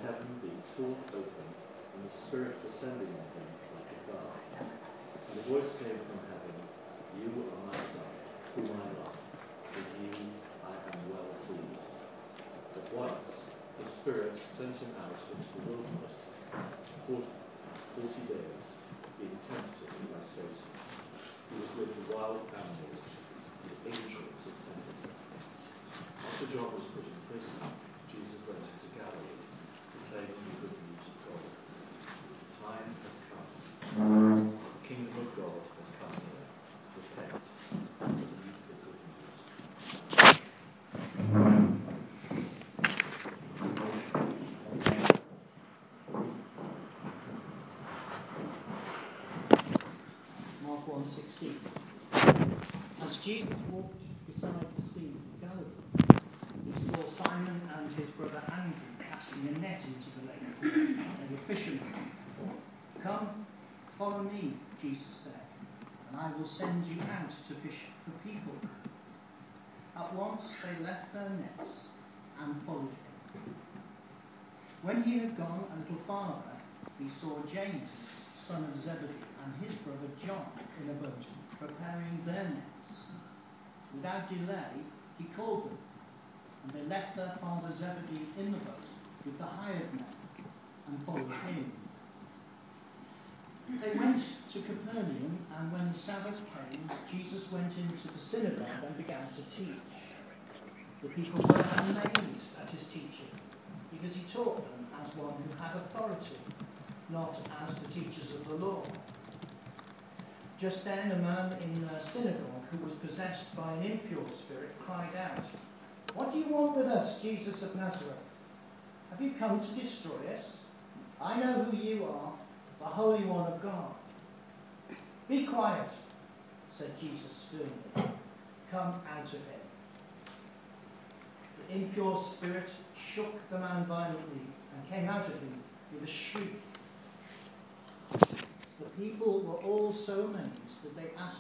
heaven being torn open, and the Spirit descending on him like a dove. And a voice came from heaven, "You are my Son, whom I love. With you I am well pleased." At once the Spirit sent him out into the wilderness 40 days, being tempted by Satan. He was with the wild animals, and angels attended him. After John was put in prison, Jesus went into Galilee, proclaiming the good news of God. The time has come. The kingdom of God has come near. Repent and believe the good news. Mark 1:16. As Jesus walked beside the sea of Galilee, he saw Simon and his brother Andrew casting a net into the lake. They were fishermen. "Come, follow me," Jesus said, "and I will send you out to fish for people." At once they left their nets and followed him. When he had gone a little farther, he saw James, son of Zebedee, and his brother John in a boat, preparing their nets. Without delay, he called them, and they left their father Zebedee in the boat with the hired men and followed him. They went to Capernaum, and when the Sabbath came, Jesus went into the synagogue and began to teach. The people were amazed at his teaching, because he taught them as one who had authority, not as the teachers of the law. Just then a man in the synagogue who was possessed by an impure spirit cried out, "What do you want with us, Jesus of Nazareth? Have you come to destroy us? I know who you are, the Holy One of God." "Be quiet," said Jesus sternly. "Come out of him." The impure spirit shook the man violently and came out of him with a shriek. The people were all so amazed that they asked